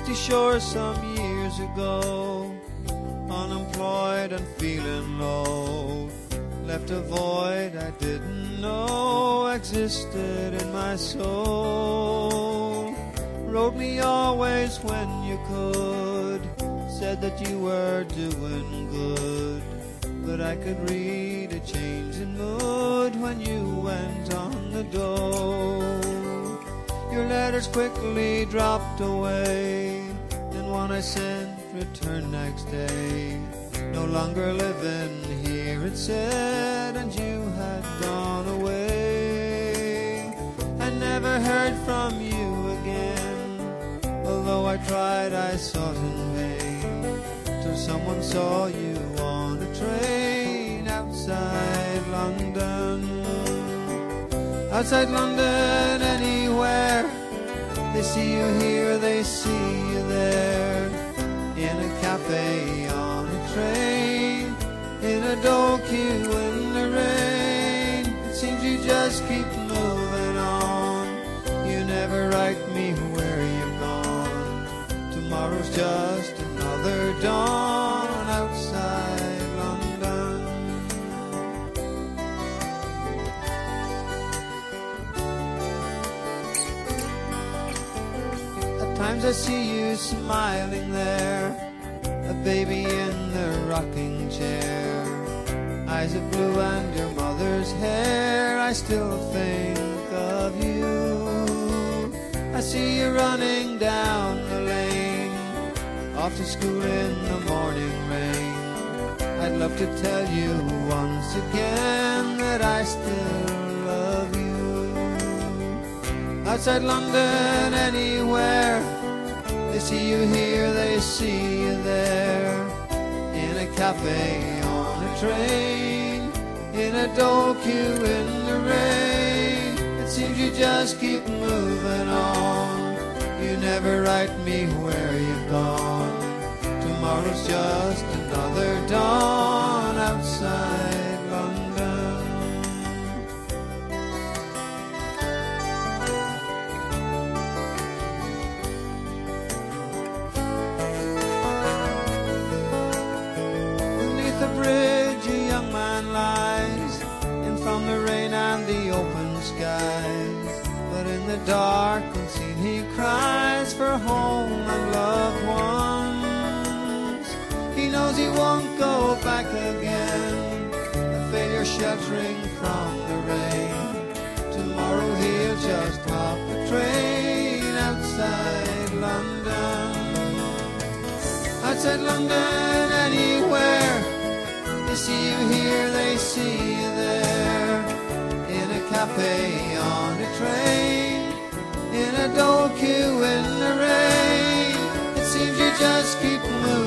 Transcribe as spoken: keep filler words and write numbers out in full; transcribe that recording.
left the shore some years ago, unemployed and feeling low. Left a void I didn't know existed in my soul. Wrote me always when you could, said that you were doing good, but I could read a change in mood when you went on the dole. Your letters quickly dropped away, and one I sent returned next day. No longer living here, it said, and you had gone away. I never heard from you again, although I tried, I sought in vain, till someone saw you on a train outside London. Outside London, anywhere, they see you here, they see you there, in a cafe, on a train, in a door queue, in the rain. It seems you just keep moving on. You never write me where you've gone. Tomorrow's just another dawn outside London. At times I see you smiling there, a baby in the rocking chair, eyes of blue and your mother's hair. I still think of you. I see you running down the lane, off to school in the morning rain. I'd love to tell you once again that I still love you. Outside London, anywhere, they see you here, they see you there, in a cafe, on a train, in a door queue, in the rain. It seems you just keep moving on. You never write me where you've gone. Tomorrow's just another dawn outside London. Beneath the bridge a young man lies, in from the rain and the open skies, but in the dark unseen he cries for home and loved ones. He knows he won't go back again, a failure sheltering from the rain. Tomorrow he'll just hop a train outside London. Outside London, anywhere, they see you here, they see you there, in a cafe, on a train, in a door queue, in the rain. It seems you just keep moving